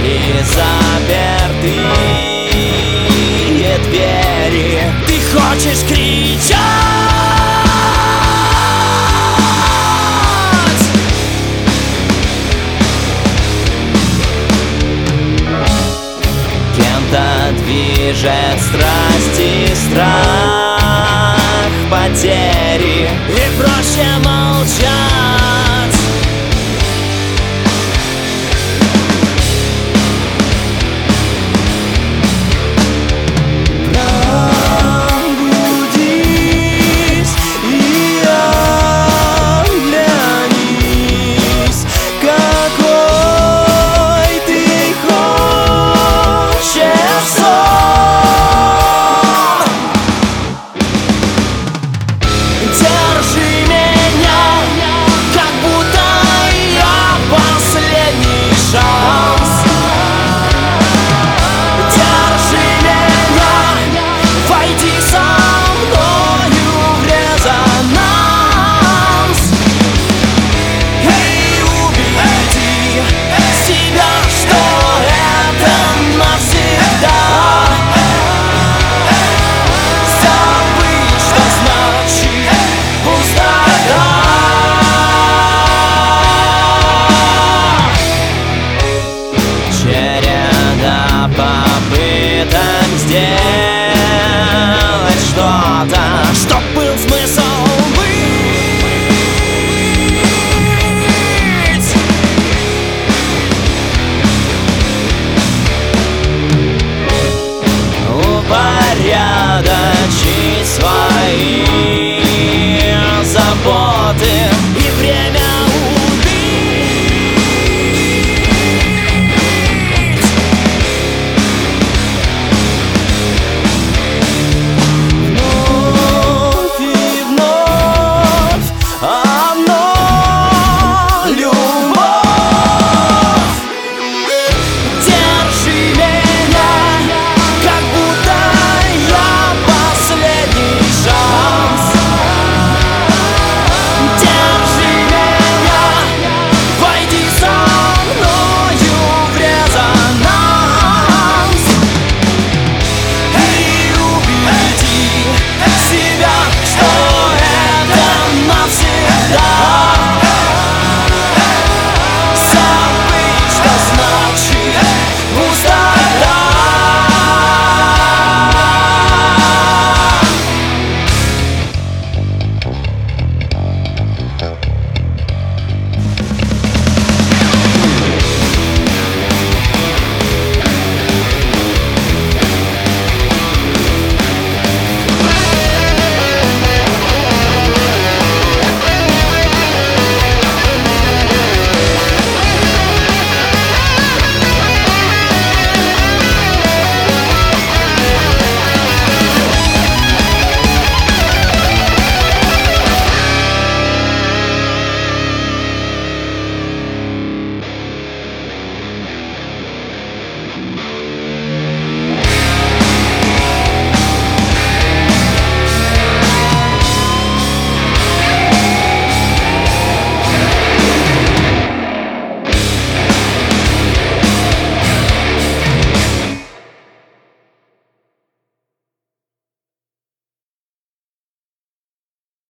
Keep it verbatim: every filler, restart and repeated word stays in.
и запертые двери. Ты хочешь кричать, кем-то движет страсть и страх потери, и проще молчать. Пробудись и оглянись, какой ты хочешь сон. Держи меня, как будто я последний шанс. Держи меня, войди со мною в резонанс. Эй, убеди себя, что это навсегда. Забыть, что значит пустота. Череда попыток сделать что-то, чтоб был